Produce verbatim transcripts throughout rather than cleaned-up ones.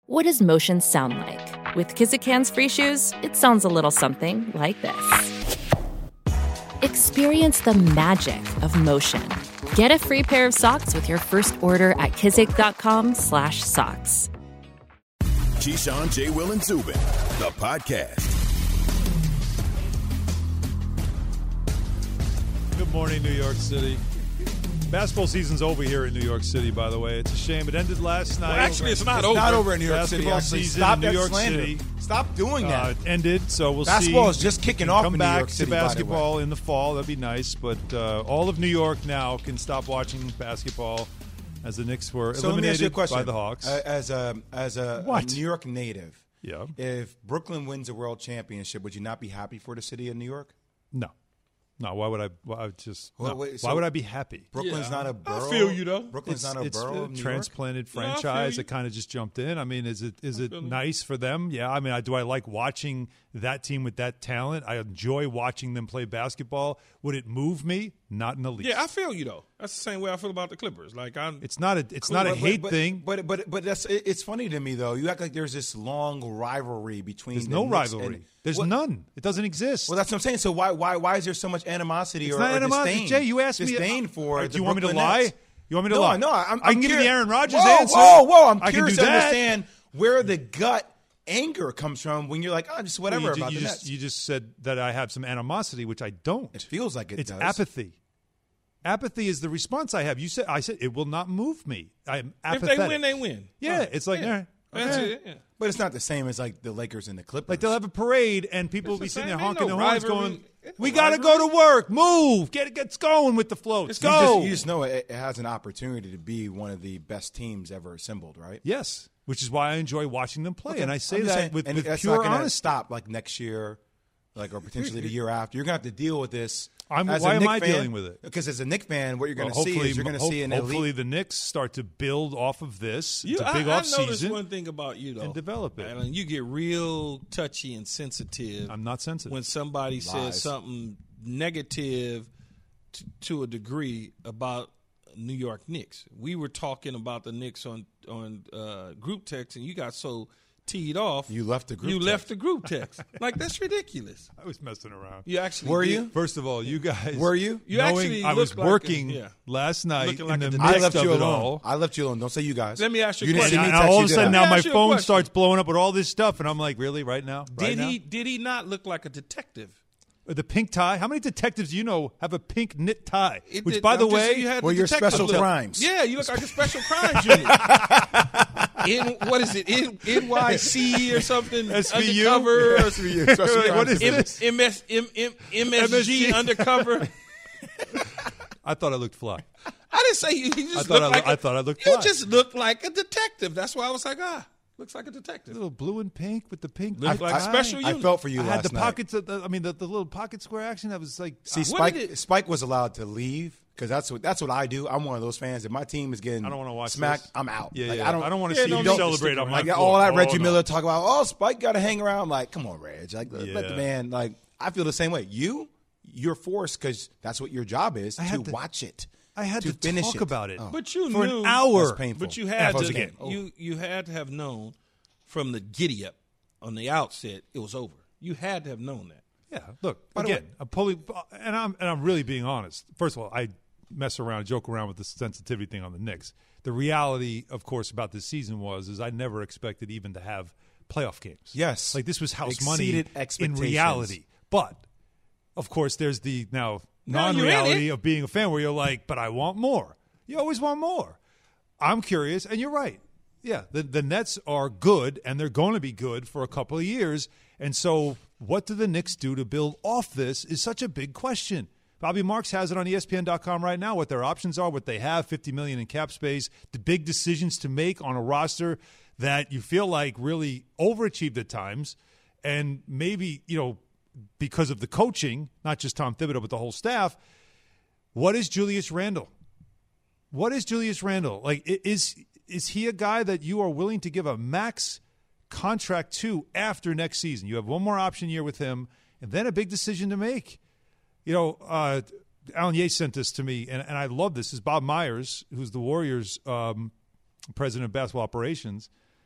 What does motion sound like? With Kizikans free shoes, it sounds a little something like this. Experience the magic of motion. Get a free pair of socks with your first order at kizik.com slash socks. Keyshawn, J. Will, and Zubin, the podcast. Good morning, New York City. Basketball season's over here in New York City, by the way. It's a shame. It ended last night. Well, actually, it's not it's over. It's not over in New York Basketball City. season Stop in New that York slander. City. Stop doing that. Uh, it ended, so we'll Basketball see. Basketball is just kicking off Come in back New York City, to basketball in the fall. That'd be nice. But uh, all of New York now can stop watching basketball as the Knicks were so let me ask you a eliminated question. by the Hawks. Uh, as a as a, a What? New York native, Yeah. if Brooklyn wins a world championship, would you not be happy for the city of New York? No. No, why would I? Why I would just? Well, no. wait, so why would I be happy? Brooklyn's Yeah. not a I borough. feel you, though. Brooklyn's It's, not a it's borough a of New transplanted Yeah, I feel franchise you. that kind of just jumped in. I mean, is it is it feel you. nice for them? Yeah. I mean, I, do I like watching that team with that talent? I enjoy watching them play basketball. Would it move me? Not in the least. Yeah, I feel you though. That's the same way I feel about the York. Like I'm. It's not a it's not a But- hate but, thing. But but but that's it- it's funny to me though. You act like there's this long rivalry between. There's the no Knicks rivalry. and- There's Well- none. It doesn't exist. Well, that's what I'm saying. So why why why is there so much animosity it's or, not or animosity. disdain? Jay, you asked me. disdain for. Do the you want me to Brooklyn lie? Nets? You want me to no, lie? No, I'm, I can I'm give you curi- the Aaron Rodgers whoa, answer. Whoa, whoa! I'm I can curious do to that. understand where the gut anger comes from when you're like, oh, just whatever you, ju- about you the just Nets. you just said that I have some animosity, which I don't. It feels like it it's does. apathy. Apathy is the response I have. You said I said it will not move me. I'm if apathetic. they win, they win. Yeah, Right. it's like Yeah. yeah. That's okay. it. Yeah. But it's not the same as like the Lakers and the Clippers. Like they'll have a parade and people will It's be the sitting same. there Ain't honking no their horns, rivalry. going, Ain't no "We got to rivalry. go to work. Move. Get it gets going with the float. Let's you go." just, you just know it, it has an opportunity to be one of the best teams ever assembled, right? Yes, which is why I enjoy watching them play, Okay. and I say I'm just that saying, with, and with that's pure not gonna honesty. stop like next year, like or potentially the year after. You're gonna have to deal with this. I'm- as why a am Knick I fan, dealing with it? Because as a Knick fan, what you're going to Well, see hopefully, is you're going to hope- see an hopefully elite. the Knicks start to build off of this. You, it's a big I, I off noticed season. one thing about you though, and develop it. Alan, you get real touchy and sensitive. I'm not sensitive. when somebody Lies. says something negative to, to a degree about New York Knicks. We were talking about the Knicks on on uh, group text, and you got so teed off. You left the group You text. left the group text. Like that's ridiculous. I was messing around. You actually Were did. you? First of all, you guys Were you? You knowing actually I was looked like a- working yeah. last night Looking in like the a midst detective. I left of you it alone. all. I left you alone. Don't say you guys. Let me ask you a didn't question. see me And text all you, of a did sudden I? now Let me my ask you a phone question. starts blowing up with all this stuff, and I'm like, really, right now? Did right now? he did he not look like a detective? The pink tie. How many detectives do you know have a pink knit tie? It Which, did- by the I'm just- way, you had Well, the your detective special look. crimes. Yeah, you look like a special crimes unit. In what is it? In, N Y C or something? S V U? Undercover. S V U, Special Like, what Crimes is Division. this? M S M M M S G M S G. undercover. I thought I looked fly. I didn't say you. You just I thought looked I- like a- I thought I looked You fly. just looked like a detective. That's why I was like, ah, looks like a detective. little blue and pink with the pink. Looked tie. like special I unit. felt for you I last had the night. pockets. Of the, I mean, the, the little pocket square action. That was like. See, uh, What Spike. did it- Spike was allowed to leave because that's what that's what I do. I'm one of those fans. If my team is getting I don't wanna watch smacked, this. I'm out. Yeah, Like, yeah. I don't. I don't want to Yeah, see no you need to celebrate stick on my Like floor. all that Oh, Reggie no. Miller talk about. Oh, Spike got to hang around. I'm like, come on, Reg. Like, let Yeah. the man. Like, I feel the same way. You, you're forced because that's what your job is I to had to- watch it. I had to, finish talk it. about it. Oh. But you for knew an hour. That's painful. But you had Once to again. Oh. you you had to have known from the giddy up on the outset it was over. You had to have known that. Yeah, look By the again. way- I'm pulling, and I'm and I'm really being honest. First of all, I mess around, joke around with the sensitivity thing on the Knicks. The reality, of course, about this season was is I never expected even to have playoff games. Yes. like this was house Exceeded money in expectations. reality. But of course, there's the now Now you're in non-reality it. of being a fan where you're like, but I want more. You always want more. I'm curious, and you're right. Yeah, the the Nets are good, and they're going to be good for a couple of years. And so, what do the Knicks do to build off this is such a big question. Bobby Marks has it on E S P N dot com right now, what their options are, what they have, fifty million dollars in cap space, the big decisions to make on a roster that you feel like really overachieved at times, and maybe, you know, because of the coaching, not just Tom Thibodeau, but the whole staff. What is Julius Randle? What is Julius Randle? Like, i- is is he a guy that you are willing to give a max contract to after next season? You have one more option year with him, and then a big decision to make. You know, uh, Alan Yates sent this to me, and, and I love this. This is Bob Myers, who's the Warriors um, president of basketball operations.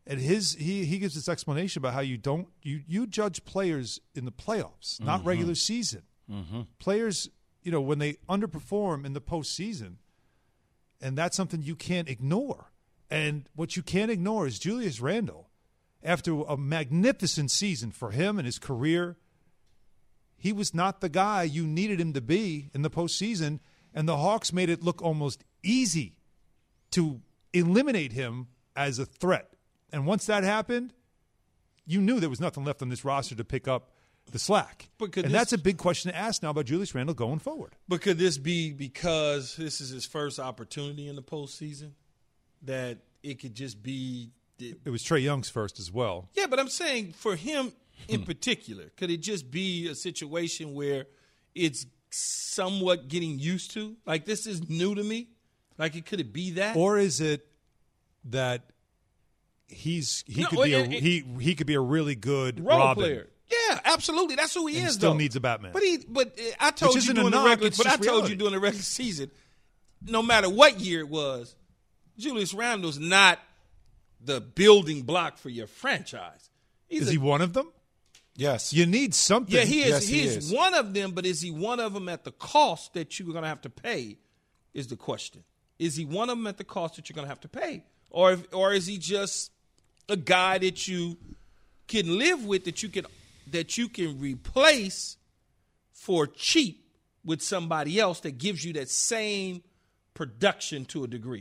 And his he he gives this explanation about how you don't you you judge players in the playoffs, not Mm-hmm. regular season. Mm-hmm. Players, you know, when they underperform in the postseason, and that's something you can't ignore. And what you can't ignore is Julius Randle, after a magnificent season for him and his career, he was not the guy you needed him to be in the postseason, and the Hawks made it look almost easy to eliminate him as a threat. And once that happened, you knew there was nothing left on this roster to pick up the slack. But could and this- that's a big question to ask now about Julius Randle going forward. But could this be because this is his first opportunity in the postseason? That it could just be. It was Trae Young's first as well. Yeah, but I'm saying for him in particular, could it just be a situation where it's somewhat getting used to? Like, this is new to me? Like, it could it be that? Or is it that he's he No, could be a, it- it- he he could be a really good role Robin. player. Yeah, absolutely. That's who he And is. still though. needs a Batman. But he, but uh, I told Which you isn't a during the knock, regular, it's but I just told reality. you during the regular season, no matter what year it was, Julius Randle's not the building block for your franchise. He's Is a- he one of them? Yes. You need something. Yeah, he is. Yes, he he is is. one of them, but is he one of them at the cost that you're going to have to pay? Is the question. Is he one of them at the cost that you're going to have to pay, or if, or is he just a guy that you can live with, that you can that you can replace for cheap with somebody else that gives you that same production to a degree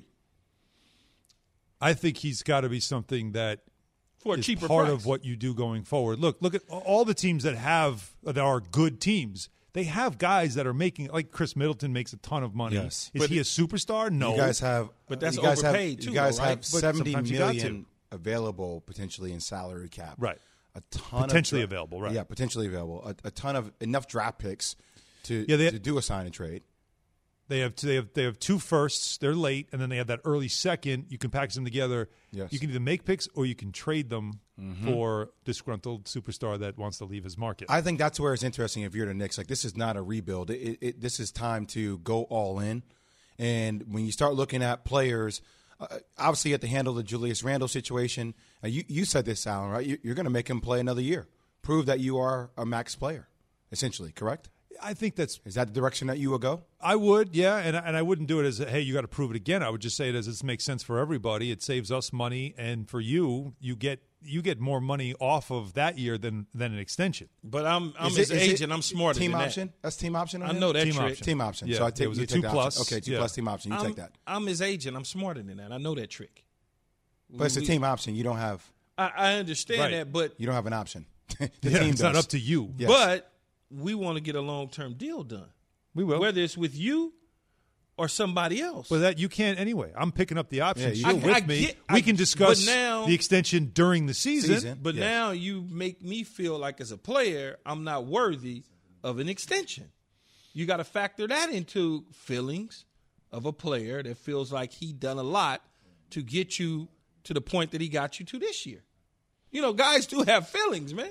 I think he's got to be something that for a is cheaper part price. of what you do going forward. Look, look at all the teams that have that are good teams. They have guys that are making, like Chris Middleton makes a ton of money. Yes. Is But he a superstar? No. You guys have, But that's you guys overpaid have, too, You guys though, right? have But seventy sometimes you got million available potentially in salary cap. Right. A ton Potentially of dra- available, right. Yeah, potentially available. A, a ton of enough draft picks to Yeah, they- to do a sign and trade. They have they have they have two firsts. They're late, and then they have that early second. You can package them together. Yes. You can either make picks or you can trade them Mm-hmm. for disgruntled superstar that wants to leave his market. I think that's where it's interesting if you're the Knicks. Like, this is not a rebuild. It, it, it, this is time to go all in. And when you start looking at players, uh, obviously you have to handle the Julius Randle situation. Uh, you, you said this, Alan, right? You, you're going to make him play another year. Prove that you are a max player, essentially, correct? I think that's Is that the direction that you will go? I would, yeah, and and I wouldn't do it as a, hey, you got to prove it again. I would just say it as this makes sense for everybody. It saves us money, and for you, you get you get more money off of that year than than an extension. But I'm I'm Is his it- is it agent. I'm smarter Team than option? that. That's team option on I him? know that Team trick. option. Team option. Yeah, So I take it was you a take two the plus. option. Okay, two Yeah. plus team option. You I'm, take that. I'm his agent. I'm smarter than that. I know that trick. But it's a We- team option. You don't have I, I understand Right. that, but you don't have an option. the Yeah, team it's not does. up to you. Yes. but we want to get a long term deal done. We will. Whether it's with you or somebody else. But that you can't anyway. I'm picking up the options. Yeah, you- You're I- with I me. get- we I- can discuss but now- the extension during the season. Season. But Yes. now you make me feel like as a player, I'm not worthy of an extension. You got to factor that into feelings of a player that feels like he done a lot to get you to the point that he got you to this year. You know, guys do have feelings, man.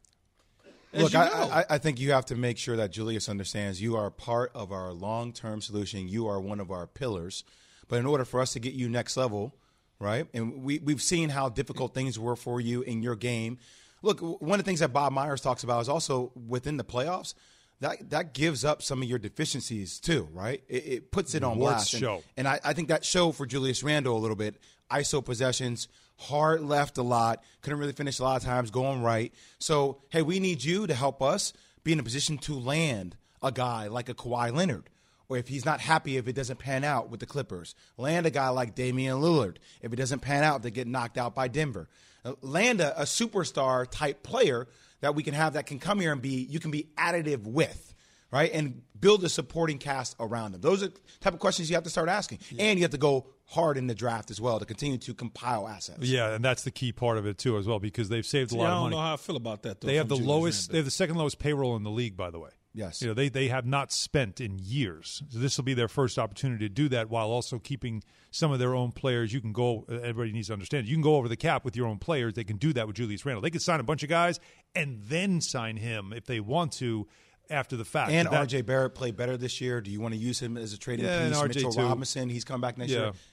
As Look, you I, know. I, I think you have to make sure that Julius understands you are part of our long-term solution. You are one of our pillars. But in order for us to get you next level, right, and we, we've seen how difficult things were for you in your game. Look, one of the things that Bob Myers talks about is also within the playoffs, that that gives up some of your deficiencies too, right? It, it puts it on Warts blast. And, show. and I, I think that showed for Julius Randle a little bit. I S O possessions, hard left a lot, couldn't really finish a lot of times, going right. So, hey, we need you to help us be in a position to land a guy like a Kawhi Leonard. Or if he's not happy if it doesn't pan out with the Clippers, land a guy like Damian Lillard. If it doesn't pan out, they get knocked out by Denver. Uh, Land a, a superstar type player that we can have that can come here and be, you can be additive with, right? And build a supporting cast around them. Those are the type of questions you have to start asking. And you have to go hard in the draft as well to continue to compile assets. Yeah, and that's the key part of it too, as well, because they've saved a See, lot I of don't money. know how I feel about that, though. They have from the Julius lowest. They Randle. have the second lowest payroll in the league, by the way. Yes. You know, they they have not spent in years. So this will be their first opportunity to do that while also keeping some of their own players. You can go. Everybody needs to understand. You can go over the cap with your own players. They can do that with Julius Randle. They could sign a bunch of guys and then sign him if they want to after the fact. And That- R J Barrett played better this year. Do you want to use him as a trading Yeah, and piece? R J Mitchell too. Robinson, he's come back next Yeah. year. Help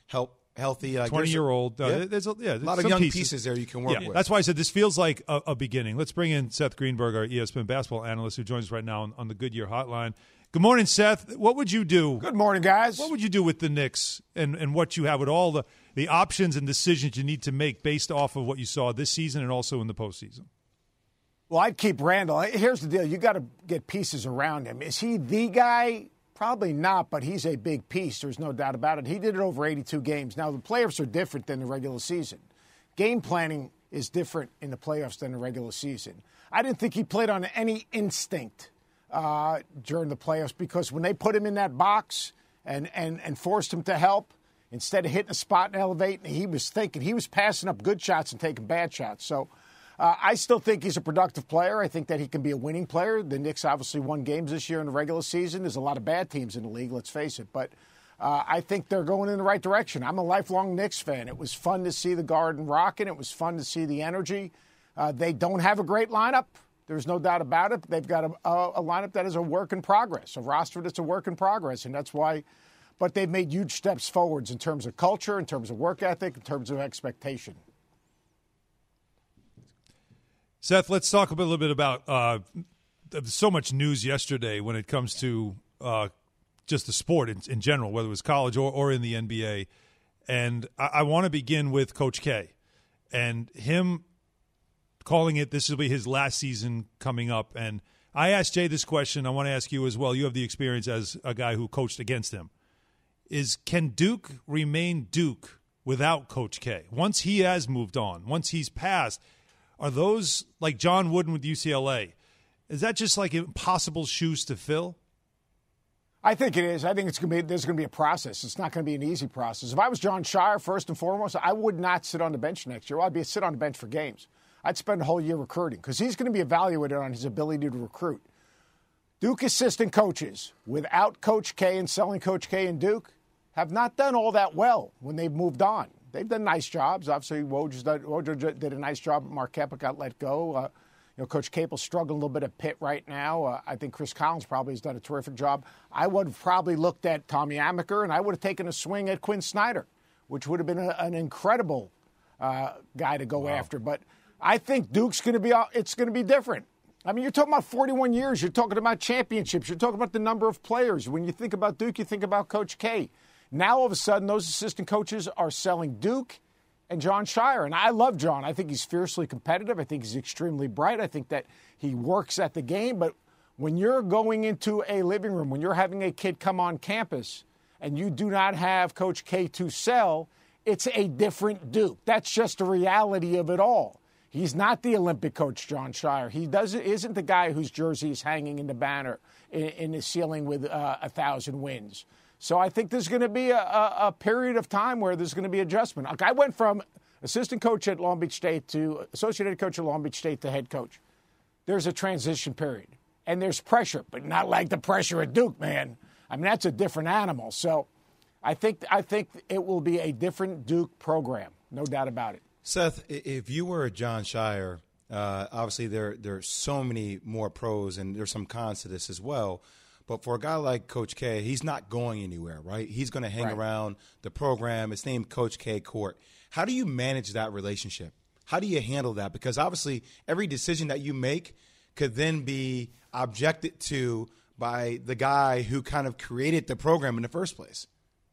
healthy. Like twenty-year-old. Uh, yeah. There's a, yeah, a lot of some young pieces. pieces there you can work Yeah, with. that's why I said this feels like a, a beginning. Let's bring in Seth Greenberg, our E S P N basketball analyst, who joins us right now on, on the Goodyear Hotline. Good morning, Seth. What would you do? Good morning, guys. What would you do with the Knicks and, and what you have with all the, the options and decisions you need to make based off of what you saw this season and also in the postseason? Well, I'd keep Randall. Here's the deal. You got to get pieces around him. Is he the guy? Probably not, but he's a big piece. There's no doubt about it. He did it over eighty-two games. Now, the playoffs are different than the regular season. Game planning is different in the playoffs than the regular season. I didn't think he played on any instinct uh, during the playoffs because when they put him in that box and, and, and forced him to help, instead of hitting a spot and elevating, he was thinking. He was passing up good shots and taking bad shots. So uh, I still think he's a productive player. I think that he can be a winning player. The Knicks obviously won games this year in the regular season. There's a lot of bad teams in the league, let's face it. But uh, I think they're going in the right direction. I'm a lifelong Knicks fan. It was fun to see the Garden rocking. It was fun to see the energy. Uh, they don't have a great lineup. There's no doubt about it. They've got a, a, a lineup that is a work in progress, a roster that's a work in progress, and that's why. But they've made huge steps forwards in terms of culture, in terms of work ethic, in terms of expectation. Seth, let's talk a little bit about uh, so much news yesterday when it comes to uh, just the sport in, in general, whether it was college or, or in the N B A. And I, I want to begin with Coach K and him calling it this will be his last season coming up. And I asked Jay this question. I want to ask you as well. You have the experience as a guy who coached against him. Is can Duke remain Duke without Coach K? Once he has moved on, once he's passed, are those like John Wooden with U C L A? Is that just like impossible shoes to fill? I think it is. I think it's going to be there's going to be a process. It's not going to be an easy process. If I was John Shire, first and foremost, I would not sit on the bench next year. Well, I'd be sit on the bench for games. I'd spend a whole year recruiting because he's going to be evaluated on his ability to recruit. Duke assistant coaches without Coach K and selling Coach K and Duke have not done all that well when they've moved on. They've done nice jobs. Obviously, Woj did, Woj did a nice job at Marquette, but got let go. Uh, you know, Coach Capel's struggling a little bit at Pitt right now. Uh, I think Chris Collins probably has done a terrific job. I would have probably looked at Tommy Amaker, and I would have taken a swing at Quinn Snyder, which would have been a, an incredible uh, guy to go wow. after. But I think Duke's going to be – it's going to be different. I mean, you're talking about forty-one years. You're talking about championships. You're talking about the number of players. When you think about Duke, you think about Coach K. Now, all of a sudden, those assistant coaches are selling Duke and John Shire. And I love John. I think he's fiercely competitive. I think he's extremely bright. I think that he works at the game. But when you're going into a living room, when you're having a kid come on campus and you do not have Coach K to sell, it's a different Duke. That's just the reality of it all. He's not the Olympic coach, John Shire. He doesn't isn't the guy whose jersey is hanging in the banner in, in the ceiling with uh, a thousand wins. So I think there's going to be a, a, a period of time where there's going to be adjustment. Like I went from assistant coach at Long Beach State to associate head coach at Long Beach State to head coach. There's a transition period, and there's pressure, but not like the pressure at Duke, man. I mean, that's a different animal. So I think I think it will be a different Duke program, no doubt about it. Seth, if you were John Shire, uh, obviously there there are so many more pros, and there's some cons to this as well. But for a guy like Coach K, he's not going anywhere, right? He's going to hang right. around the program. It's named Coach K Court. How do you manage that relationship? How do you handle that? Because obviously every decision that you make could then be objected to by the guy who kind of created the program in the first place.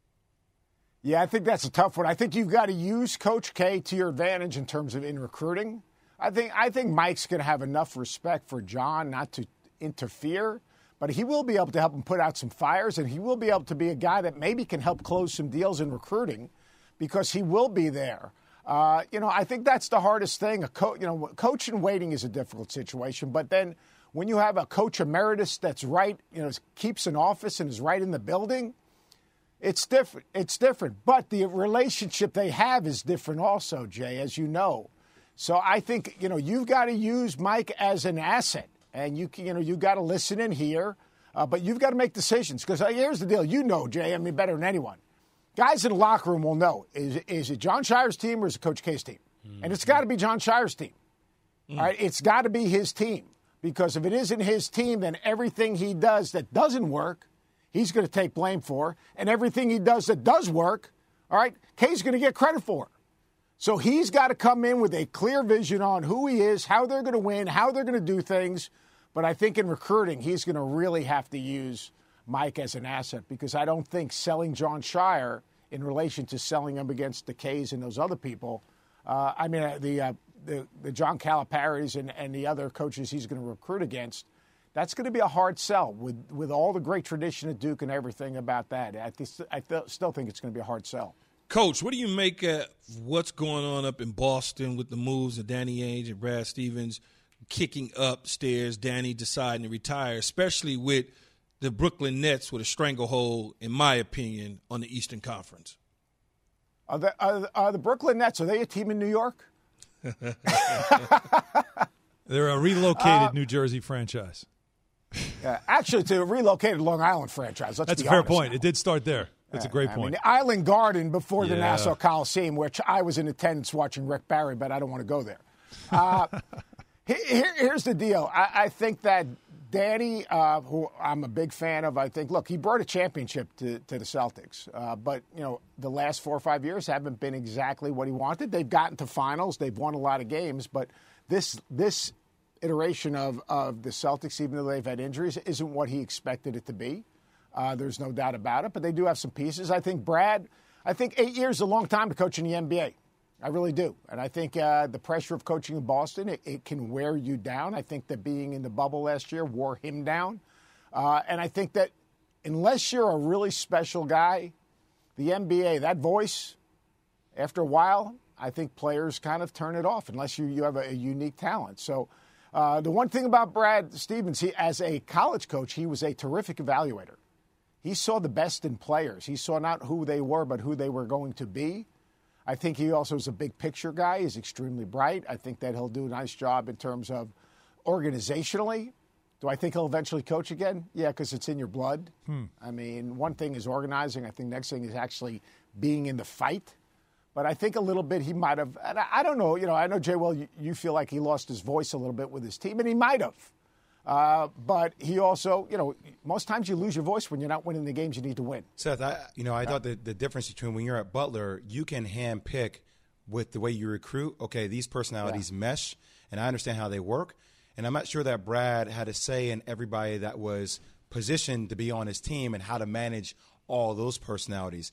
Yeah, I think that's a tough one. I think you've got to use Coach K to your advantage in terms of in recruiting. I think I think Mike's going to have enough respect for John not to interfere. But he will be able to help him put out some fires, and he will be able to be a guy that maybe can help close some deals in recruiting because he will be there. Uh, you know, I think that's the hardest thing. A co- you know, coach in waiting is a difficult situation. But then when you have a coach emeritus that's right, you know, keeps an office and is right in the building, it's different. It's different. But the relationship they have is different also, Jay, as you know. So I think, you know, you've got to use Mike as an asset. And, you you know, you've got to listen in here, uh, but you've got to make decisions. Because uh, here's the deal. You know, Jay, I mean, better than anyone. Guys in the locker room will know. Is, is it John Shire's team or is it Coach K's team? Mm-hmm. And it's got to be John Shire's team. Mm. All right? It's got to be his team. Because if it isn't his team, then everything he does that doesn't work, he's going to take blame for. And everything he does that does work, All right? K's going to get credit for it. So he's got to come in with a clear vision on who he is, how they're going to win, how they're going to do things. But I think in recruiting, he's going to really have to use Mike as an asset, because I don't think selling John Shire in relation to selling him against the K's and those other people, uh, I mean, uh, the, uh, the the John Calipari's and, and the other coaches he's going to recruit against, that's going to be a hard sell with, with all the great tradition at Duke and everything about that. I, th- I th- still think it's going to be a hard sell. Coach, what do you make of what's going on up in Boston with the moves of Danny Ainge and Brad Stevens kicking upstairs, Danny deciding to retire, especially with the Brooklyn Nets with a stranglehold, in my opinion, on the Eastern Conference? Are the, are, are the Brooklyn Nets, are they a team in New York? They're a relocated uh, New Jersey franchise. Uh, actually, it's a relocated Long Island franchise. Let's That's be a fair honest point. now. It did start there. That's uh, a great I point. mean, the Island Garden before the yeah. Nassau Coliseum, which I was in attendance watching Rick Barry, but I don't want to go there. Uh, here, here's the deal. I, I think that Danny, uh, who I'm a big fan of, I think, look, he brought a championship to, to the Celtics. Uh, but, you know, the last four or five years haven't been exactly what he wanted. They've gotten to finals. They've won a lot of games. But this this iteration of, of the Celtics, even though they've had injuries, isn't what he expected it to be. Uh, there's no doubt about it. But they do have some pieces. I think Brad, I think eight years is a long time to coach in the N B A. I really do. And I think uh, the pressure of coaching in Boston, it, it can wear you down. I think that being in the bubble last year wore him down. Uh, and I think that unless you're a really special guy, the N B A, that voice, after a while, I think players kind of turn it off unless you, you have a, a unique talent. So uh, the one thing about Brad Stevens, he, as a college coach, he was a terrific evaluator. He saw the best in players. He saw not who they were, but who they were going to be. I think he also is a big picture guy. He's extremely bright. I think that he'll do a nice job in terms of organizationally. Do I think he'll eventually coach again? Yeah, because it's in your blood. Hmm. I mean, one thing is organizing. I think next thing is actually being in the fight. But I think a little bit he might have, and I don't know, you know, I know, Jay, well, you, you feel like he lost his voice a little bit with his team, and he might have. Uh, but he also, you know, most times you lose your voice when you're not winning the games you need to win. Seth, I, you know, I thought the, the difference between when you're at Butler, you can hand pick with the way you recruit. Okay, these personalities yeah. mesh, and I understand how they work. And I'm not sure that Brad had a say in everybody that was positioned to be on his team and how to manage all those personalities.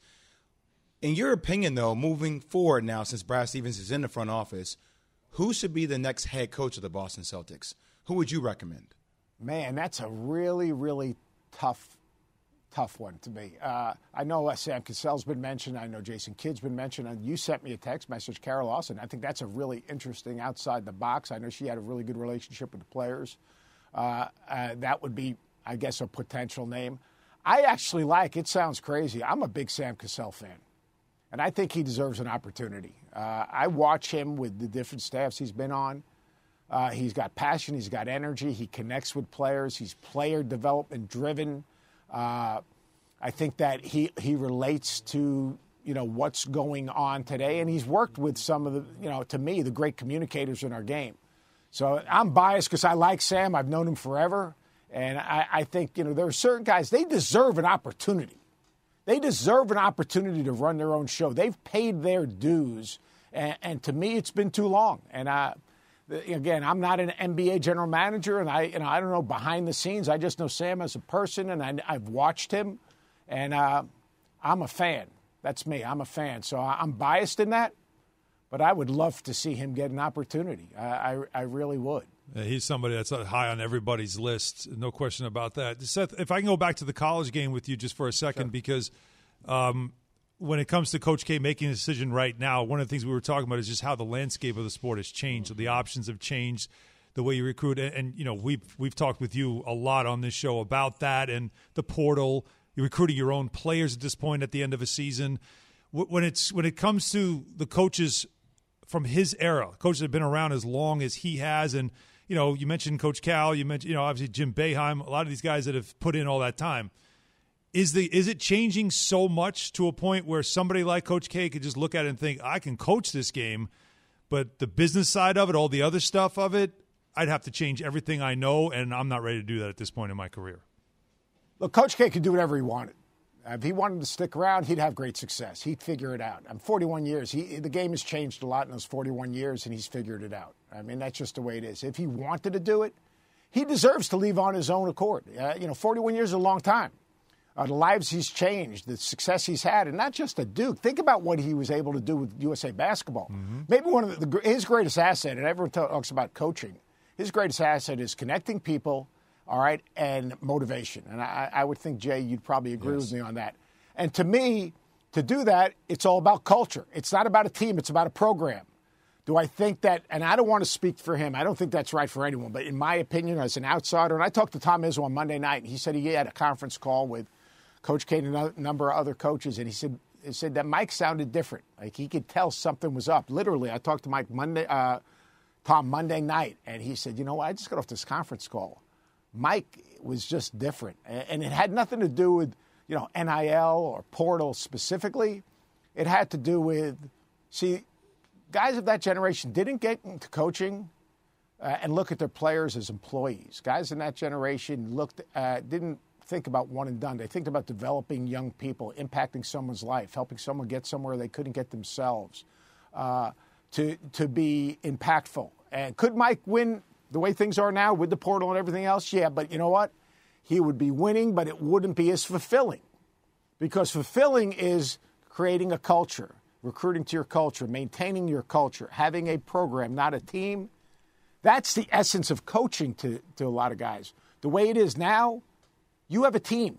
In your opinion, though, moving forward now, since Brad Stevens is in the front office, who should be the next head coach of the Boston Celtics? Who would you recommend? Man, that's a really, really tough, tough one to me. Uh, I know uh, Sam Cassell's been mentioned. I know Jason Kidd's been mentioned. And you sent me a text message, Carol Lawson. I think that's a really interesting outside the box. I know she had a really good relationship with the players. Uh, uh, that would be, I guess, a potential name. I actually like, it sounds crazy, I'm a big Sam Cassell fan. And I think he deserves an opportunity. Uh, I watch him with the different staffs he's been on. Uh, he's got passion. He's got energy. He connects with players. He's player development driven. Uh, I think that he he relates to, you know, what's going on today. And he's worked with some of the, you know, to me, the great communicators in our game. So I'm biased because I like Sam. I've known him forever. And I, I think, you know, there are certain guys, they deserve an opportunity. They deserve an opportunity to run their own show. They've paid their dues. And, and to me, it's been too long. And I... Again, I'm not an N B A general manager, and I, you know, I don't know behind the scenes. I just know Sam as a person, and I, I've watched him, and uh, I'm a fan. That's me. I'm a fan. So I'm biased in that, but I would love to see him get an opportunity. I, I, I really would. Yeah, he's somebody that's high on everybody's list. No question about that. Seth, if I can go back to the college game with you just for a second, sure. because um, – when it comes to Coach K making a decision right now, one of the things we were talking about is just how the landscape of the sport has changed. The options have changed, the way you recruit. And, and you know, we've, we've talked with you a lot on this show about that and the portal. You're recruiting your own players at this point at the end of a season. When, it's, when it comes to the coaches from his era, coaches that have been around as long as he has, and, you know, you mentioned Coach Cal, you mentioned, you know, obviously Jim Boeheim, a lot of these guys that have put in all that time. Is the is it changing so much to a point where somebody like Coach K could just look at it and think, I can coach this game, but the business side of it, all the other stuff of it, I'd have to change everything I know, and I'm not ready to do that at this point in my career? Look, Coach K could do whatever he wanted. If he wanted to stick around, he'd have great success. He'd figure it out. I'm forty-one years. He, the game has changed a lot in those forty-one years, and he's figured it out. I mean, that's just the way it is. If he wanted to do it, he deserves to leave on his own accord. Uh, you know, forty-one years is a long time. Uh, the lives he's changed, the success he's had, and not just at Duke. Think about what he was able to do with U S A Basketball. Mm-hmm. Maybe one of the, the his greatest asset, and everyone talks about coaching, his greatest asset is connecting people, all right, and motivation. And I, I would think, Jay, you'd probably agree yes. with me on that. And to me, to do that, it's all about culture. It's not about a team. It's about a program. Do I think that, and I don't want to speak for him, I don't think that's right for anyone, but in my opinion, as an outsider, and I talked to Tom Izzo on Monday night, and he said he had a conference call with Coach K and a number of other coaches, and he said he said that Mike sounded different. Like he could tell something was up. Literally, I talked to Mike Monday, uh, Tom Monday night, and he said, you know what, I just got off this conference call. Mike was just different, and it had nothing to do with, you know, N I L or portal specifically. It had to do with, see, guys of that generation didn't get into coaching uh, and look at their players as employees. Guys in that generation looked, uh, didn't think about one and done. They think about developing young people, impacting someone's life, helping someone get somewhere they couldn't get themselves, uh, to to be impactful. And could Mike win the way things are now with the portal and everything else? Yeah, but you know what? He would be winning, but it wouldn't be as fulfilling, because fulfilling is creating a culture, recruiting to your culture, maintaining your culture, having a program, not a team. That's the essence of coaching to, to a lot of guys. The way it is now, you have a team.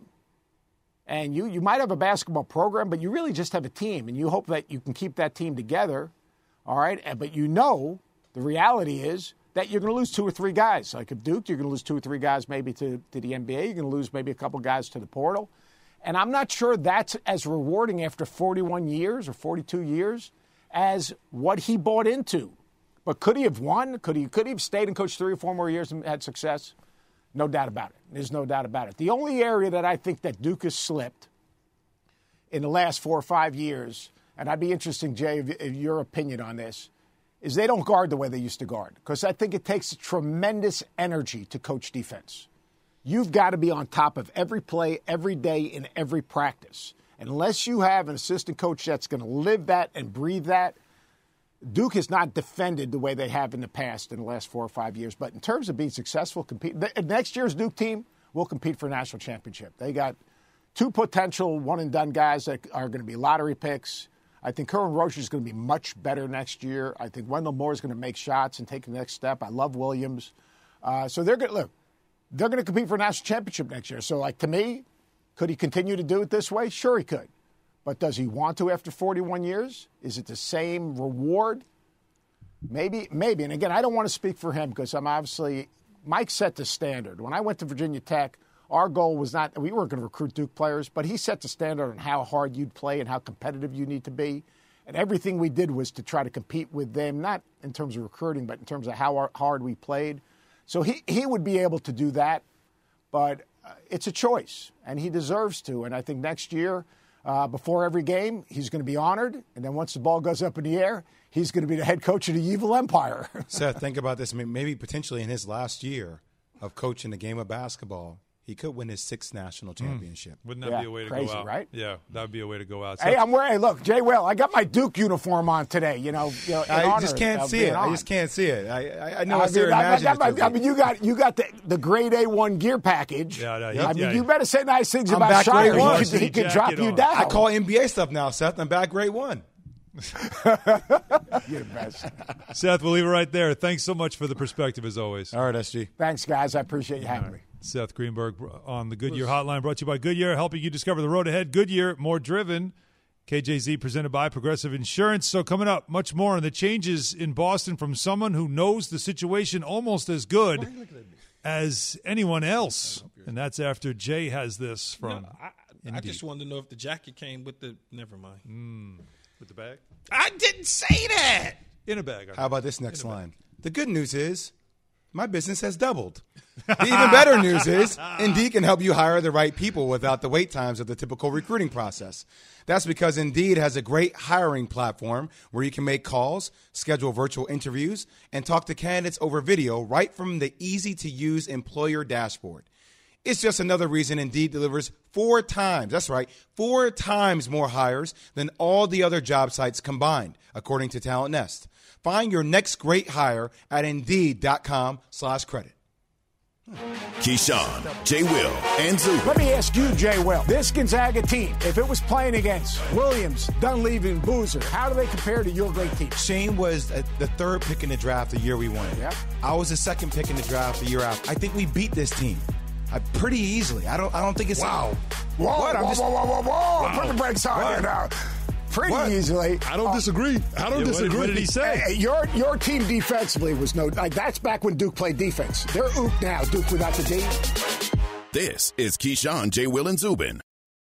And you, you might have a basketball program, but you really just have a team. And you hope that you can keep that team together, all right? But you know the reality is that you're going to lose two or three guys. Like at Duke, you're going to lose two or three guys maybe to, to the N B A. You're going to lose maybe a couple guys to the portal. And I'm not sure that's as rewarding after forty-one years or forty-two years as what he bought into. But could he have won? Could he, could he have stayed and coached three or four more years and had success? No doubt about it. There's no doubt about it. The only area that I think that Duke has slipped in the last four or five years, and I'd be interested, Jay, of, of your opinion on this, is they don't guard the way they used to guard. Because I think it takes tremendous energy to coach defense. You've got to be on top of every play, every day, in every practice. Unless you have an assistant coach that's going to live that and breathe that, Duke has not defended the way they have in the past in the last four or five years. But in terms of being successful, compete, the, next year's Duke team will compete for a national championship. They got two potential one-and-done guys that are going to be lottery picks. I think Curran Roche is going to be much better next year. I think Wendell Moore is going to make shots and take the next step. I love Williams. Uh, so they're going to look. They're going to compete for a national championship next year. So, like, to me, could he continue to do it this way? Sure, he could. But does he want to after forty-one years? Is it the same reward? Maybe, maybe. And again, I don't want to speak for him because I'm obviously – Mike set the standard. When I went to Virginia Tech, our goal was not – we weren't going to recruit Duke players, but he set the standard on how hard you'd play and how competitive you need to be. And everything we did was to try to compete with them, not in terms of recruiting, but in terms of how hard we played. So he, he would be able to do that, but uh, it's a choice, and he deserves to. And I think next year – Uh, before every game, he's going to be honored. And then once the ball goes up in the air, he's going to be the head coach of the evil empire. Seth, think about this. I mean, maybe potentially in his last year of coaching the game of basketball, he could win his sixth national championship. Mm. Wouldn't that yeah, be a way to crazy, go out? Right? Yeah, that would be a way to go out. Hey, I'm wearing. Hey, look, Jay Will, I got my Duke uniform on today. You know, you know I just can't see it. On. I just can't see it. I, I, I know I it's mean, their I, imaginative. I, I mean, you got you got the, the grade A one gear package. Yeah, no, I yeah, mean, yeah. you better say nice things I'm about back Shire. grade one. He could, he could drop you on. down. I call N B A stuff now, Seth. I'm back grade one. You're the best. Seth, we'll leave it right there. Thanks so much for the perspective, as always. All right, S G. Thanks, guys. I appreciate you having me. Seth Greenberg on the Goodyear Hotline, brought to you by Goodyear, helping you discover the road ahead. Goodyear, more driven. K J Z presented by Progressive Insurance. So coming up, much more on the changes in Boston from someone who knows the situation almost as good as anyone else. And that's after Jay has this from no, I, I just wanted to know if the jacket came with the – never mind. Mm, with the bag? I didn't say that. In a bag. How about this next line? The good news is my business has doubled. The even better news is Indeed can help you hire the right people without the wait times of the typical recruiting process. That's because Indeed has a great hiring platform where you can make calls, schedule virtual interviews, and talk to candidates over video right from the easy-to-use employer dashboard. It's just another reason Indeed delivers four times, that's right, four times more hires than all the other job sites combined, according to Talent Nest. Find your next great hire at Indeed.com slash credit. Keyshawn, J. Will, and Zubin. Let me ask you, J. Will, this Gonzaga team, if it was playing against Williams, Dunleavy, and Boozer, how do they compare to your great team? Shane was uh, the third pick in the draft the year we won it. Yeah. I was the second pick in the draft the year after. I think we beat this team. Uh, pretty easily. I don't. I don't think it's Wow. Whoa, What? I'm whoa, just- whoa, whoa, whoa, whoa. Wow. Put the brakes on What? here now. Pretty What? easily. I don't disagree. I don't Yeah, what, disagree. what did he say? Hey, your your team defensively was no. Like, that's back when Duke played defense. They're oop now. Duke without the D. This is Keyshawn, J. Will, and Zubin.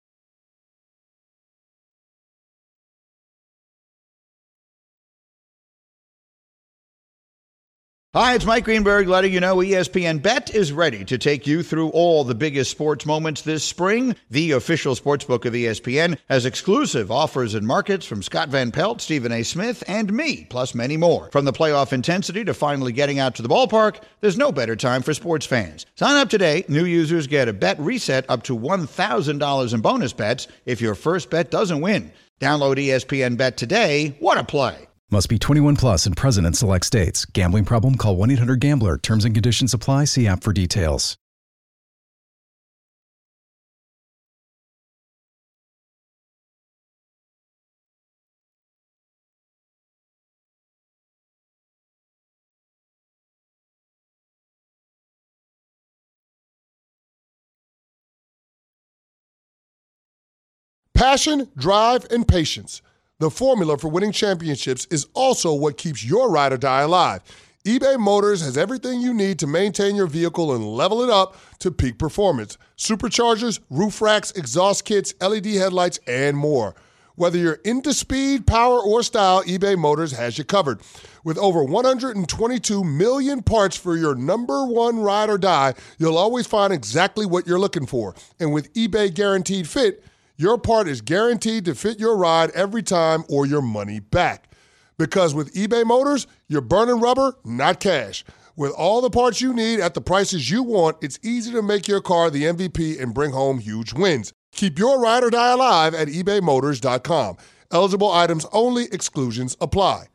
Hi, it's Mike Greenberg letting you know E S P N Bet is ready to take you through all the biggest sports moments this spring. The official sportsbook of E S P N has exclusive offers and markets from Scott Van Pelt, Stephen A. Smith, and me, plus many more. From the playoff intensity to finally getting out to the ballpark, there's no better time for sports fans. Sign up today. New users get a bet reset up to one thousand dollars in bonus bets if your first bet doesn't win. Download E S P N Bet today. What a play. Must be twenty-one plus and present in select states. Gambling problem? Call one eight hundred gambler. Terms and conditions apply. See app for details. Passion, drive, and patience. The formula for winning championships is also what keeps your ride or die alive. eBay Motors has everything you need to maintain your vehicle and level it up to peak performance. Superchargers, roof racks, exhaust kits, L E D headlights, and more. Whether you're into speed, power, or style, eBay Motors has you covered. With over one hundred twenty-two million parts for your number one ride or die, you'll always find exactly what you're looking for. And with eBay Guaranteed Fit, your part is guaranteed to fit your ride every time or your money back. Because with eBay Motors, you're burning rubber, not cash. With all the parts you need at the prices you want, it's easy to make your car the M V P and bring home huge wins. Keep your ride or die alive at ebay motors dot com. Eligible items only. Exclusions apply.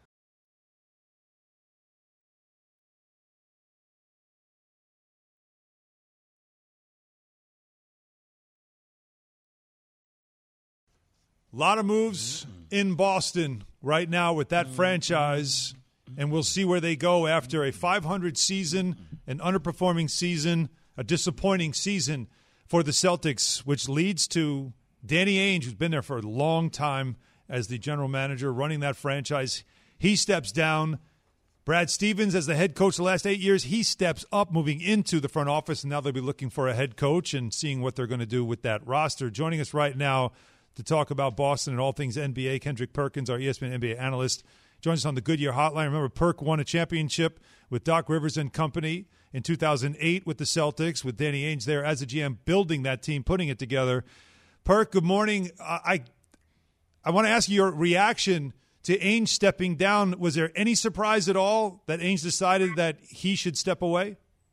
A lot of moves in Boston right now with that franchise, and we'll see where they go after a five hundred season, an underperforming season, a disappointing season for the Celtics, which leads to Danny Ainge, who's been there for a long time as the general manager running that franchise. He steps down. Brad Stevens, as the head coach the last eight years, he steps up, moving into the front office, and now they'll be looking for a head coach and seeing what they're going to do with that roster. Joining us right now to talk about Boston and all things N B A, Kendrick Perkins, our E S P N N B A analyst, joins us on the Goodyear Hotline. Remember, Perk won a championship with Doc Rivers and company in two thousand eight with the Celtics, with Danny Ainge there as a G M, building that team, putting it together. Perk, good morning. I I, I want to ask you your reaction to Ainge stepping down. Was there any surprise at all that Ainge decided that he should step away?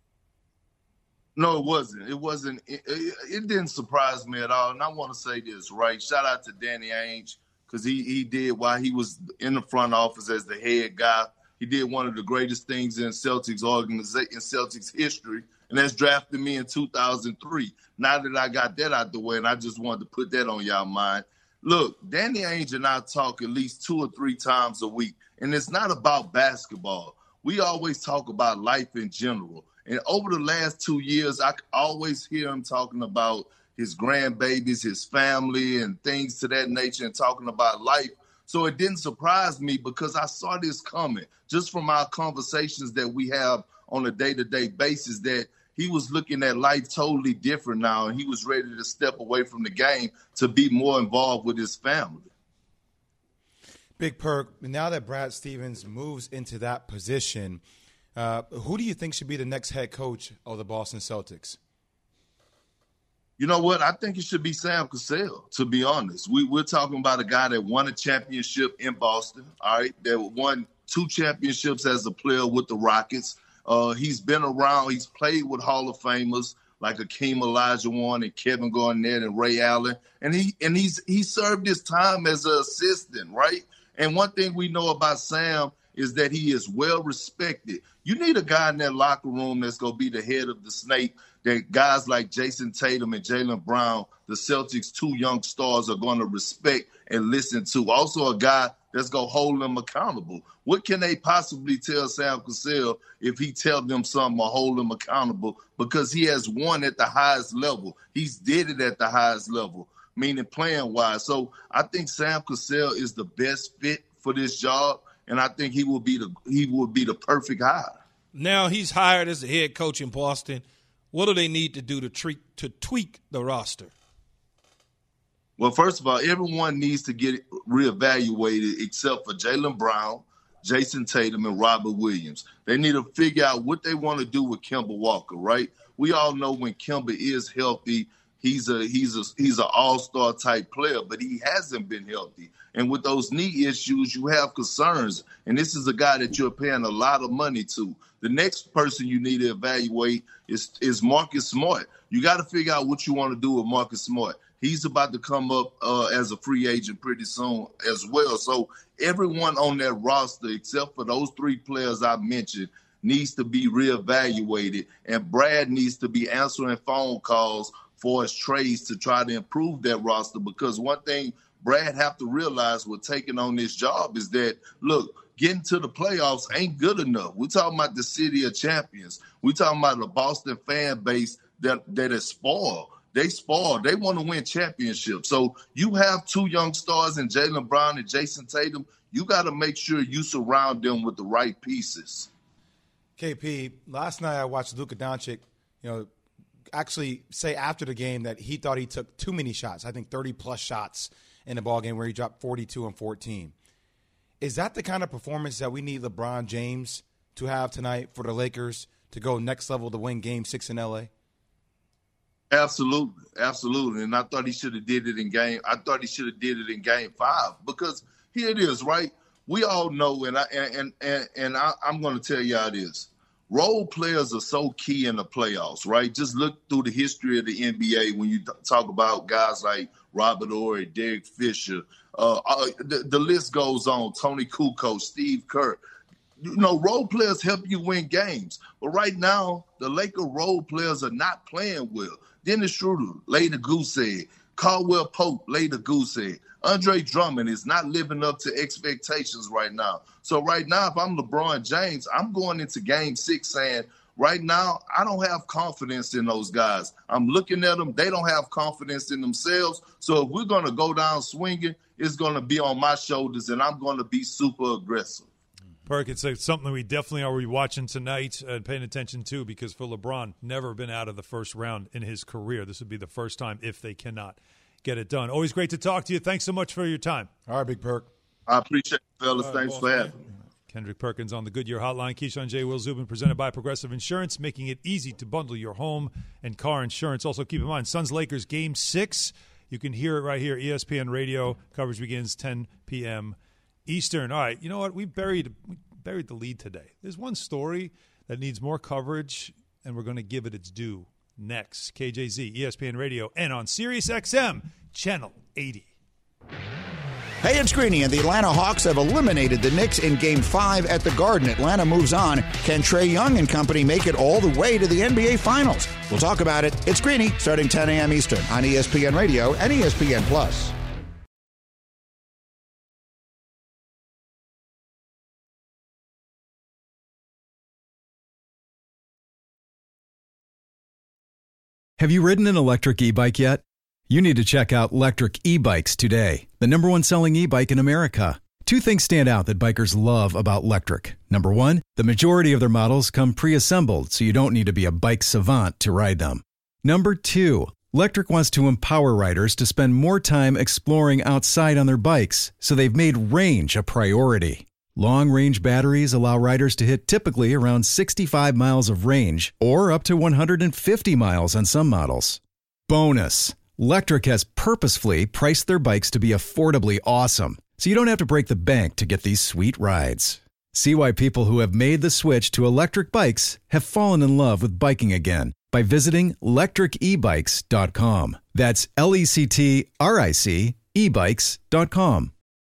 No, it wasn't. It wasn't. It, it, it didn't surprise me at all. And I want to say this, right? Shout out to Danny Ainge, because he, he did, while he was in the front office as the head guy, he did one of the greatest things in Celtics organization, in Celtics history, and that's drafted me in two thousand three. Now that I got that out the way, and I just wanted to put that on y'all mind. Look, Danny Ainge and I talk at least two or three times a week, and it's not about basketball. We always talk about life in general. And over the last two years, I always hear him talking about his grandbabies, his family, and things to that nature, and talking about life. So it didn't surprise me because I saw this coming just from our conversations that we have on a day-to-day basis, that he was looking at life totally different now, and he was ready to step away from the game to be more involved with his family. Big Perk, now that Brad Stevens moves into that position, uh, who do you think should be the next head coach of the Boston Celtics? You know what? I think it should be Sam Cassell, to be honest. We, we're talking about a guy that won a championship in Boston, all right, that won two championships as a player with the Rockets. Uh, he's been around. He's played with Hall of Famers. like Akeem Olajuwon and Kevin Garnett and Ray Allen. And he and he's he served his time as an assistant, right? And one thing we know about Sam is that he is well respected. You need a guy in that locker room that's going to be the head of the snake, that guys like Jason Tatum and Jaylen Brown, the Celtics' two young stars, are going to respect and listen to. Also a guy that's going to hold them accountable. What can they possibly tell Sam Cassell if he tell them something or hold them accountable? Because he has won at the highest level. He's did it at the highest level, meaning playing-wise. So I think Sam Cassell is the best fit for this job, and I think he will be the he will be the perfect hire. Now he's hired as the head coach in Boston. What do they need to do to treat, to tweak the roster? Well, first of all, everyone needs to get reevaluated except for Jaylen Brown, Jason Tatum, and Robert Williams. They need to figure out what they want to do with Kemba Walker, right? We all know when Kemba is healthy, he's a he's a he's an all-star type player, but he hasn't been healthy. And with those knee issues, you have concerns. And this is a guy that you're paying a lot of money to. The next person you need to evaluate is, is Marcus Smart. You got to figure out what you want to do with Marcus Smart. He's about to come up uh, as a free agent pretty soon as well. So everyone on that roster, except for those three players I mentioned, needs to be reevaluated. And Brad needs to be answering phone calls for his trades to try to improve that roster. Because one thing Brad have to realize with taking on this job is that, look, getting to the playoffs ain't good enough. We're talking about the city of champions. We're talking about the Boston fan base that, that is spoiled. They spoiled. They want to win championships. So you have two young stars in Jaylen Brown and Jason Tatum. You got to make sure you surround them with the right pieces. K P, last night I watched Luka Doncic, you know, actually say after the game that he thought he took too many shots. I think thirty-plus shots in the ball game where he dropped forty-two and fourteen. Is that the kind of performance that we need LeBron James to have tonight for the Lakers to go next level to win Game Six in L A? Absolutely, absolutely. And I thought he should have did it in game. I thought he should have did it in Game Five because here it is, right? We all know, and I and and and I, I'm going to tell y'all this: role players are so key in the playoffs, right? Just look through the history of the N B A when you talk about guys like Robert Horry, Derek Fisher. Uh, uh, the, the list goes on. Tony Kukoc, Steve Kerr. You know, role players help you win games. But right now, the Laker role players are not playing well. Dennis Schroeder laid a goose egg. Caldwell Pope laid a goose egg. Andre Drummond is not living up to expectations right now. So right now, if I'm LeBron James, I'm going into Game Six saying, right now, I don't have confidence in those guys. I'm looking at them. They don't have confidence in themselves. So if we're going to go down swinging, it's going to be on my shoulders, and I'm going to be super aggressive. Perk, it's something we definitely are rewatching tonight and paying attention to because for LeBron, never been out of the first round in his career. This would be the first time if they cannot get it done. Always great to talk to you. Thanks so much for your time. All right, Big Perk. I appreciate it, fellas. Right, Thanks boss, for having me. Kendrick Perkins on the Goodyear Hotline. Keyshawn J. Will Zubin, presented by Progressive Insurance, making it easy to bundle your home and car insurance. Also, keep in mind, Suns-Lakers Game six. You can hear it right here, E S P N Radio. Coverage begins ten p.m. Eastern. All right, you know what? We buried we buried the lead today. There's one story that needs more coverage, and we're going to give it its due next. K J Z, E S P N Radio, and on Sirius X M, Channel eighty. Hey, it's Greeny, and the Atlanta Hawks have eliminated the Knicks in Game five at the Garden. Atlanta moves on. Can Trae Young and company make it all the way to the N B A Finals? We'll talk about it. It's Greeny, starting ten a.m. Eastern on E S P N Radio and E S P N Plus. Have you ridden an electric e-bike yet? You need to check out Lectric E-Bikes today, the number one selling e-bike in America. Two things stand out that bikers love about Lectric. Number one, the majority of their models come pre-assembled, so you don't need to be a bike savant to ride them. Number two, Lectric wants to empower riders to spend more time exploring outside on their bikes, so they've made range a priority. Long-range batteries allow riders to hit typically around sixty-five miles of range, or up to one hundred fifty miles on some models. Bonus! Lectric has purposefully priced their bikes to be affordably awesome, so you don't have to break the bank to get these sweet rides. See why people who have made the switch to electric bikes have fallen in love with biking again by visiting lectric e bikes dot com. That's L E C T R I C e bikes dot com.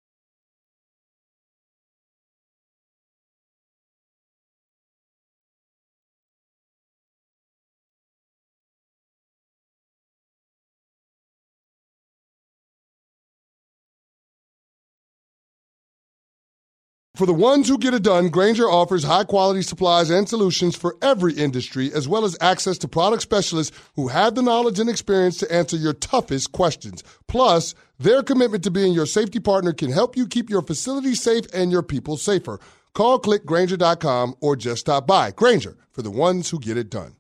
For the ones who get it done, Grainger offers high-quality supplies and solutions for every industry, as well as access to product specialists who have the knowledge and experience to answer your toughest questions. Plus, their commitment to being your safety partner can help you keep your facility safe and your people safer. Call click Grainger dot com or just stop by. Grainger, for the ones who get it done.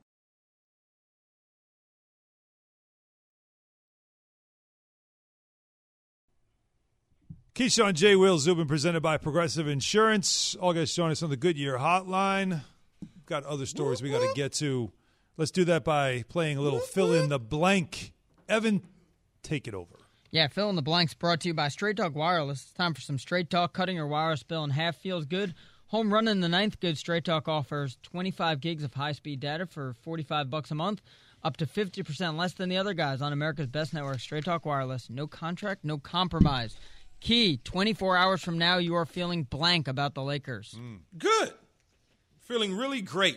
Keyshawn, J. Will Zubin, presented by Progressive Insurance. All guys join us on the Goodyear Hotline. We've got other stories we got to get to. Let's do that by playing a little fill in the blank. Evan, take it over. Yeah, fill in the blanks brought to you by Straight Talk Wireless. It's time for some Straight Talk. Cutting your wireless bill in half feels good. Home run in the ninth. Good. Straight Talk offers twenty-five gigs of high-speed data for forty-five bucks a month, up to fifty percent less than the other guys on America's best network. Straight Talk Wireless. No contract, no compromise. Key, twenty-four hours from now, you are feeling blank about the Lakers. Mm. Good. Feeling really great.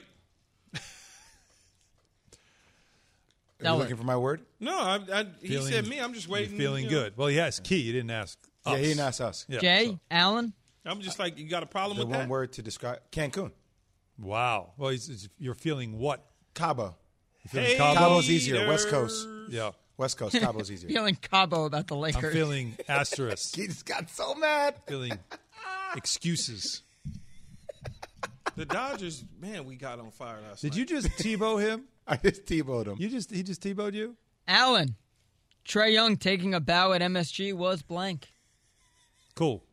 Are you looking for my word? No, I, I, he Feeling- said me. I'm just waiting. Feeling you know. good. Well, he asked Key. He didn't ask us. Yeah, he didn't ask us. Yeah, Jay, so- Allen, I'm just like, you got a problem The with one that? word to describe Cancun. Wow. Well, he's, he's- you're feeling what? Cabo. You're feeling Hey, Cabo? Cabo's easier. West Coast. Yeah. West Coast. Cabo's easier. feeling Cabo about the Lakers. I'm feeling asterisk. He just got so mad. Feeling excuses. The Dodgers, man, we got on fire last Did night. you just Tebow him? I just T-bowed him. You just He just Tebowed you? Allen, Trae Young taking a bow at M S G was blank. Cool.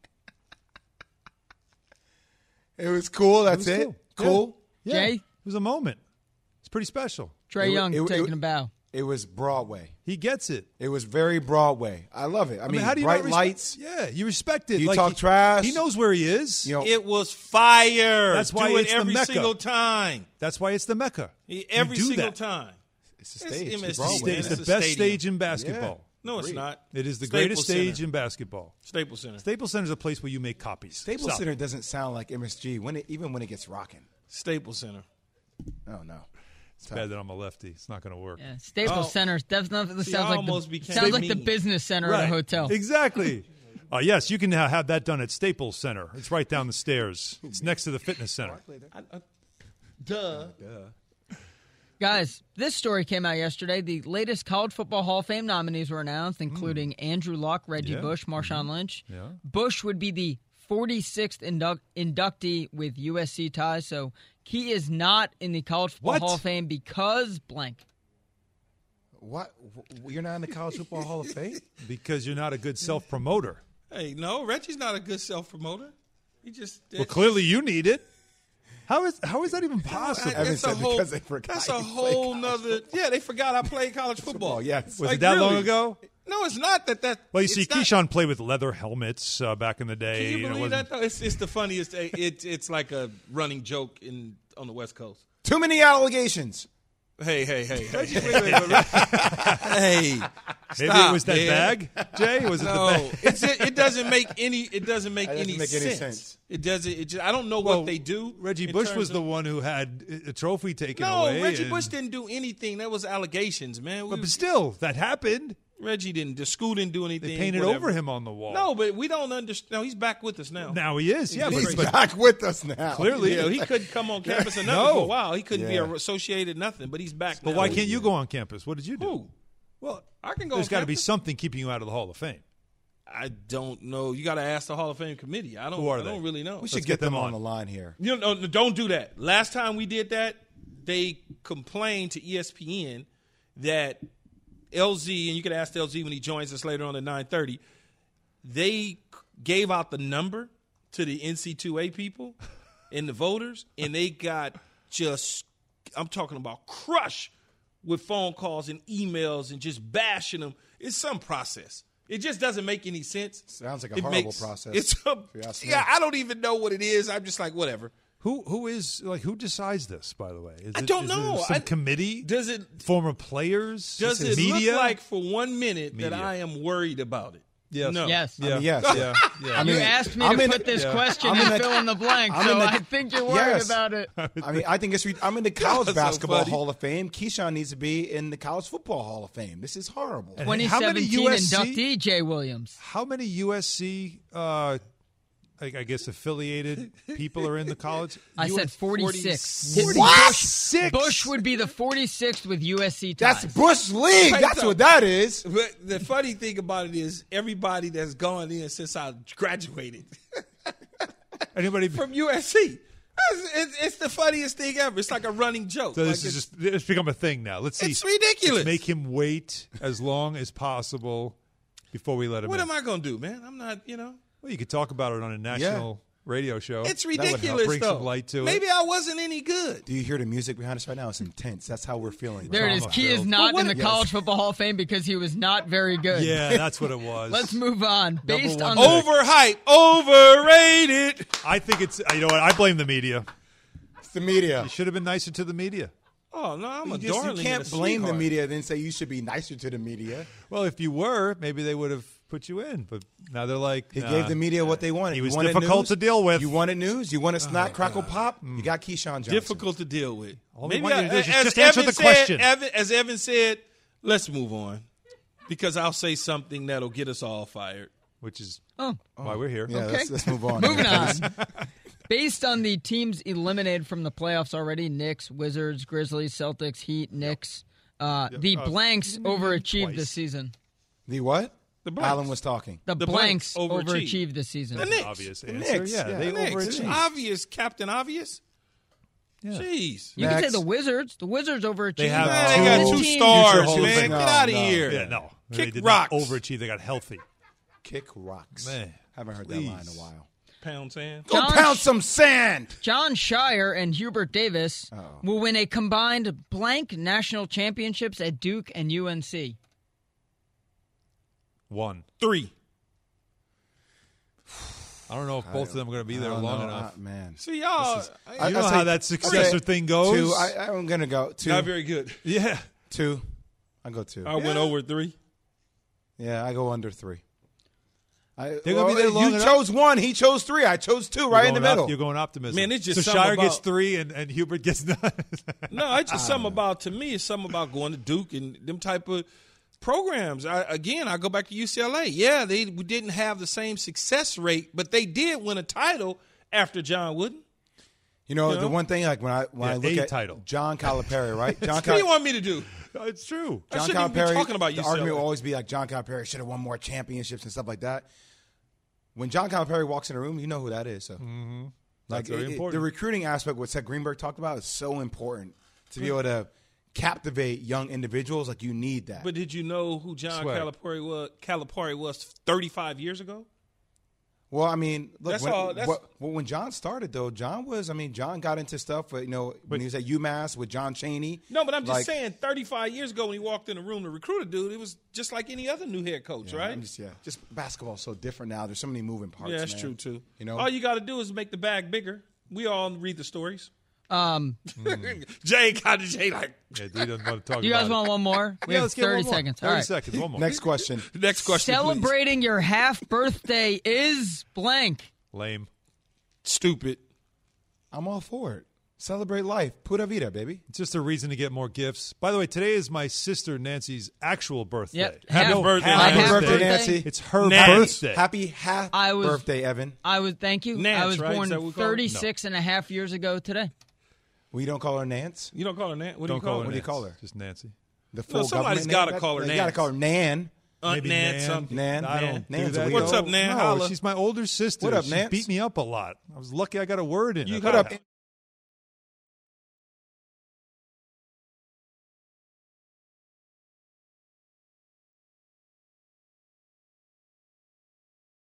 It was cool. That's It it. was Cool. cool. Yeah. Jay? It was a moment. It's pretty special. Trae It- Young it- it- taking a bow. It was Broadway. He gets it. It was very Broadway. I love it. I, I mean, mean, how do you bright not respect- lights. Yeah, you respect it. You Like, talk he, trash. He knows where he is. You know, It was fire. That's why Do it's it the every Mecca. single time. That's why it's the Mecca. He- Every You do single that. time. it's the stage. M S It's G. Broadway. It's the- it's It's the a best stadium. stage in basketball. No, it's Agreed. not. It is the Staples greatest stage Center. in basketball. Staples Center. Staples Center is a place where you make copies. Staples Stop. Center doesn't sound like M S G when it, even when it gets rocking. Staples Center. Oh no. It's bad that I'm a lefty. It's not going to work. Yeah, Staples Oh. Center definitely See, sounds I like the, almost became sounds like the mean. business center at a hotel. Exactly. Uh, yes, you can uh, have that done at Staples Center. It's right down the stairs. It's next to the fitness center. I, I, duh. Guys, this story came out yesterday. The latest College Football Hall of Fame nominees were announced, including Andrew Luck, Reggie Yeah. Bush, Marshawn Lynch. Yeah. Bush would be the forty-sixth induct- inductee with U S C ties, so he is not in the College Football What? Hall of Fame because blank. What? W- You're not in the College Football Hall of Fame? Because you're not a good self-promoter. Hey, no, Reggie's not a good self-promoter. He just. Well, clearly you need it. How is how is that even possible? Evan That's a said whole. because they forgot That's you a played whole college nother. Yeah, they forgot I played college football. Football, yes. Was Like, it that long really? ago? No, it's not that. That. Well, you it's see, not- Keyshawn played with leather helmets uh, back in the day. Can you know, it believe wasn't- that though? It's it's the funniest. It, it's like a running joke in on the West Coast. Too many allegations. Hey, hey, hey, hey, hey! Maybe Stop, it was that man. bag, Jay. Was it No, the bag? it's it, it doesn't make any. It doesn't make, It doesn't any, make any sense. sense. It doesn't. It just, I don't know Well, what they do. Reggie in Bush terms was of- the one who had a trophy taken No, away. Reggie and- Bush didn't do anything. That was allegations, man. We, But, but still, that happened. Reggie didn't. The school didn't do anything. They painted whatever. over him on the wall. No, but we don't understand. No, he's back with us now. Now he is. Yeah, He's but, but back with us now. clearly. Yeah, he couldn't come on campus or nothing No. for a while. He couldn't Yeah. be associated nothing, but he's back. But now. why can't you go on campus? What did you do? Who? Well, I can go. there's on got to be campus. something keeping you out of the Hall of Fame. I don't know. You got to ask the Hall of Fame committee. I don't. Who are I don't they? really know. We should Let's get, get them them on on. the line here. You know, no, don't do that. Last time we did that, they complained to E S P N that L Z, and you can ask L Z when he joins us later on at nine thirty, they gave out the number to the N C double A people and the voters, and they got just, I'm talking about crush with phone calls and emails and just bashing them. It's some process. It just doesn't make any sense. Sounds like a It horrible makes- process, It's a, if you ask me. yeah, I don't even know what it is. I'm just like, whatever. Who who is like who decides this? By the way, is I it, don't is know. It some I, committee? Does it? Former players? Does it media? look like for one minute Media. that I am worried about it? Yes. No. Yes. Yeah. I mean, yes. Yeah. Yeah. I mean, you asked me I'm to in put the- this yeah. question I'm and in the- fill in the blank, I'm so in the- I think you're worried Yes. about it. I mean, I think it's. Re- I'm in the college That's so basketball funny. Hall of Fame. Keyshawn needs to be in the college football Hall of Fame. This is horrible. And twenty how many seventeen U S C inductee Jay Williams. How many U S C, uh, I, I guess, affiliated people are in the college? I U- said forty-six. forty-six? Bush would be the forty-sixth with U S C ties. That's Bush League. Wait, That's so- what that is. But the funny thing about it is everybody that's gone in since I graduated Anybody? from U S C. It's, it's, it's the funniest thing ever. It's like a running joke. So this Like is it's- just it's become a thing now. Let's see. It's ridiculous. Let's make him wait as long as possible before we let him What in. am I going to do, man? I'm not, you know. Well, you could talk about it on a national radio show. It's That would help. ridiculous, Bring though. some light to Maybe it. I wasn't any good. Do you hear the music behind us right now? It's intense. That's how we're feeling. There it is. Drama Key is filled. not Well, in what- the yes. College Football Hall of Fame because he was not very good. Yeah, that's what it was. Let's move on. Based one on the, Overhyped, overrated. I think it's. You know what? I blame the media. It's the media. You should have been nicer to the media. Oh, no, I'm You, a just, you darling. can't and a blame the sweetheart. media and then say you should be nicer to the media. Well, if you were, maybe they would have put you in. But now they're like, He nah. gave the media what they wanted. He You was wanted difficult news? to deal with. You wanted news? You wanted snot, crackle, pop? You got Keyshawn Johnson. Difficult to deal with. All they Maybe want you I, to do is just- as just answer Evan the said, question. Evan, as Evan said, let's move on because I'll say something that'll get us all fired. which is Oh. why we're here. Yeah, Okay. let's, let's move on. Moving on. Based on the teams eliminated from the playoffs already, Knicks, Wizards, Grizzlies, Celtics, Heat, Knicks, uh, the uh, blanks you mean overachieved twice. this season. The what? The blanks. Alan was talking. The, The blanks, blanks overachieved. overachieved this season. The Knicks. Obvious The answer. Knicks, Yeah, yeah, they the Knicks. It's overachieved. obvious, Captain Obvious. Yeah. Jeez. You can say Next. the Wizards. The Wizards overachieved. They have Man, two they got This two team- stars, Future Hall of man. Fame. Get No, out of no. here. Yeah, no. Kick they did rocks. not overachieve. They got healthy. Kick rocks. Man, Haven't heard please. that line in a while. Pound sand. Go John pound Sh- some sand. John Shire and Hubert Davis Oh. will win a combined blank national championships at Duke and U N C. One. Three. I don't know if both of them are going to be there I don't long know. enough. Ah, man. See, y'all. This is- I- You I- know I'll how say- that successor okay, thing goes? Two. I, I'm going to go two. not very good. Yeah. Two. I go two. I went over three. Yeah, I go under three. I, They're gonna be there long you enough. chose one. He chose three. I chose two. Right You're in the going middle. Op- you're going optimism. Man, it's just so something Shire gets about- three and, and Hubert gets none. No, it's just something about, to me, it's something about going to Duke and them type of programs. I, again, I go back to U C L A. Yeah, they didn't have the same success rate, but they did win a title after John Wooden. You know, You the know? one thing, like when I when Yeah, I look a at title. John Calipari, right? John What do you Cal- want me to do? It's true. I John shouldn't even be Calipari. talking about the U C L A. argument will always be like John Calipari should have won more championships and stuff like that. When John Calipari walks in a room, you know who that is. So, mm-hmm. like That's very it- it- important. the recruiting aspect, what Seth Greenberg talked about, is so important to be able to captivate young individuals. Like you need that. But did you know who John Swag. Calipari was, Calipari was thirty-five years ago? Well, I mean, look, That's when, all- that's- what- well, when John started, though, John was, I mean, John got into stuff, you know, when he was at UMass with John Chaney. No, but I'm just Like- saying, thirty-five years ago when he walked in the room to recruit a dude, it was just like any other new head coach, Yeah, right? I'm just, yeah, just basketball's so different now. There's so many moving parts. yeah, that's man. true, too. You know, All you got to do is make the bag bigger. We all read the stories. Um, Jay got Jay like, Yeah, he doesn't want to talk you guys about want it. one more? We Yeah, have let's get thirty one more. seconds. thirty All right. seconds. One more. next question. next question, please. Celebrating your half birthday is blank. Lame. Stupid. I'm all for it. Celebrate life. Pura vida, baby. It's just a reason to get more gifts. By the way, today is my sister Nancy's actual birthday. Yep. Happy Half- birthday, half Nancy. Happy birthday, birthday. Nancy. It's her Nance. birthday. Happy half I was- birthday, Evan. I was thank you. Nance, I was right? Is born that what we call it? thirty-six and a half years ago today. We don't call her Nance. You don't call her Nan. What Don't do you call, her her? What do you Nance. call her? Just Nancy. The full somebody's government gotta name? call her You Nance. got to call her Nan. Aunt Maybe Nan, Nan. something. Nan. I don't Nan's do a that. weirdo. What's up, Nan? No, Holla. she's my older sister. What up, she Nance? beat me up a lot. I was lucky I got a word in. You it. What up,